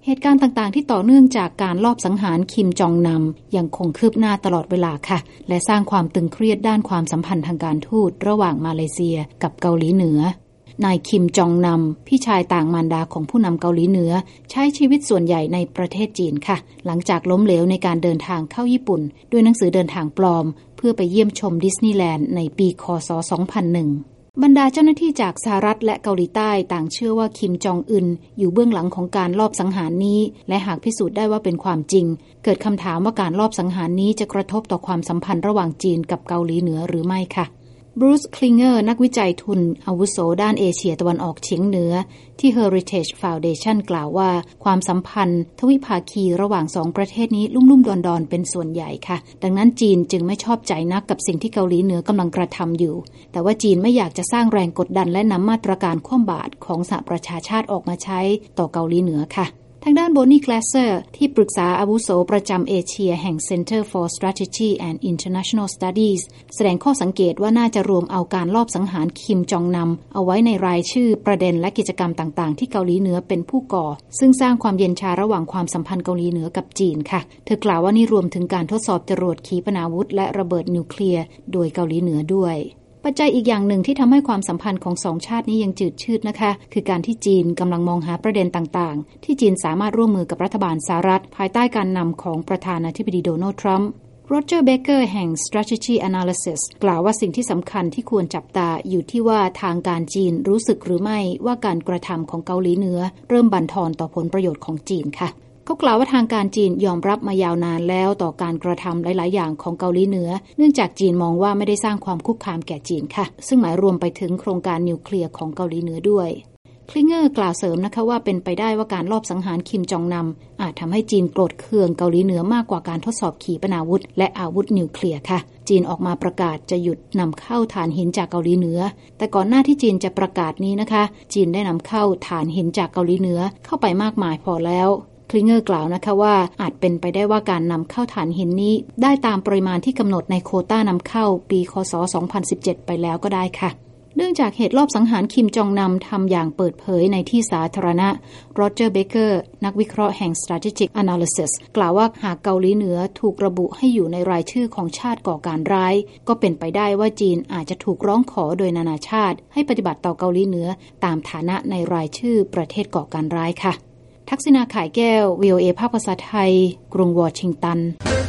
เหตุการณ์ต่างๆที่ต่อเนื่องจากการลอบสังหารคิมจองนำยังคงคืบหน้าตลอดเวลาค่ะและสร้างความตึงเครียดด้านความสัมพันธ์ทางการทูตระหว่างมาเลเซียกับเกาหลีเหนือนายคิมจองนำพี่ชายต่างมารดาของผู้นำเกาหลีเหนือใช้ชีวิตส่วนใหญ่ในประเทศจีนค่ะหลังจากล้มเหลวในการเดินทางเข้าญี่ปุ่นด้วยหนังสือเดินทางปลอมเพื่อไปเยี่ยมชมดิสนีย์แลนด์ในปีค.ศ. 2001บรรดาเจ้าหน้าที่จากสหรัฐและเกาหลีใต้ต่างเชื่อว่าคิมจองอึนอยู่เบื้องหลังของการลอบสังหารนี้และหากพิสูจน์ได้ว่าเป็นความจริงเกิดคำถามว่าการลอบสังหารนี้จะกระทบต่อความสัมพันธ์ระหว่างจีนกับเกาหลีเหนือหรือไม่ค่ะบรูซ คลิงเกอร์นักวิจัยทุนอาวุโสด้านเอเชียตะวันออกเฉียงเหนือที่ Heritage Foundation กล่าวว่าความสัมพันธ์ทวิภาคีระหว่างสองประเทศนี้ลุ่มๆดอนๆเป็นส่วนใหญ่ค่ะดังนั้นจีนจึงไม่ชอบใจนักกับสิ่งที่เกาหลีเหนือกำลังกระทำอยู่แต่ว่าจีนไม่อยากจะสร้างแรงกดดันและนำมาตรการคว่ำบาตรของสหประชาชาติออกมาใช้ต่อเกาหลีเหนือค่ะทางด้านโบนี่ แกลสเซอร์ที่ปรึกษาอาวุโสประจำเอเชียแห่ง Center for Strategy and International Studies แสดงข้อสังเกตว่าน่าจะรวมเอาการลอบสังหารคิมจองนำเอาไว้ในรายชื่อประเด็นและกิจกรรมต่างๆที่เกาหลีเหนือเป็นผู้ก่อซึ่งสร้างความเย็นชาระหว่างความสัมพันธ์เกาหลีเหนือกับจีนค่ะเธอกล่าวว่านี่รวมถึงการทดสอบจรวดขีปนาวุธและระเบิดนิวเคลียร์โดยเกาหลีเหนือด้วยปัจจัยอีกอย่างหนึ่งที่ทำให้ความสัมพันธ์ของสองชาตินี้ยังจืดชืดนะคะคือการที่จีนกำลังมองหาประเด็นต่างๆที่จีนสามารถร่วมมือกับรัฐบาลสหรัฐภายใต้การนำของประธานาธิบดีโดนัลด์ทรัมป์โรเจอร์ เบเกอร์แห่ง Strategy Analysis กล่าวว่าสิ่งที่สำคัญที่ควรจับตาอยู่ที่ว่าทางการจีนรู้สึกหรือไม่ว่าการกระทำของเกาหลีเหนือเริ่มบั่นทอนต่อผลประโยชน์ของจีนค่ะเขากล่าวว่าทางการจีนยอมรับมายาวนานแล้วต่อการกระทำหลายๆอย่างของเกาหลีเหนือเนื่องจากจีนมองว่าไม่ได้สร้างความคุกคามแก่จีนค่ะซึ่งหมายรวมไปถึงโครงการนิวเคลียร์ของเกาหลีเหนือด้วยคลิงเกอร์กล่าวเสริมนะคะว่าเป็นไปได้ว่าการลอบสังหารคิมจองนำอาจทำให้จีนโกรธเคืองเกาหลีเหนือมากกว่าการทดสอบขีปนาวุธและอาวุธนิวเคลียร์ค่ะจีนออกมาประกาศจะหยุดนำเข้าถ่านหินจากเกาหลีเหนือแต่ก่อนหน้าที่จีนจะประกาศนี้นะคะจีนได้นำเข้าถ่านหินจากเกาหลีเหนือเข้าไปมากมายพอแล้วคลิงเกอร์กล่าวนะคะว่าอาจเป็นไปได้ว่าการนำเข้าถ่านหินนี้ได้ตามปริมาณที่กำหนดในโควต้านำเข้าปีค.ศ. 2017 ไปแล้วก็ได้ค่ะเนื่องจากเหตุลอบสังหารคิมจองนำทำอย่างเปิดเผยในที่สาธารณะโรเจอร์ เบเกอร์นักวิเคราะห์แห่ง Strategic Analysis กล่าวว่าหากเกาหลีเหนือถูกระบุให้อยู่ในรายชื่อของชาติก่อการร้ายก็เป็นไปได้ว่าจีนอาจจะถูกร้องขอโดยนานาชาติให้ปฏิบัติต่อเกาหลีเหนือตามฐานะในรายชื่อประเทศก่อการร้ายค่ะทักษิณา ข่ายแก้ว VOA ภาคภาษาไทยกรุงวอชิงตัน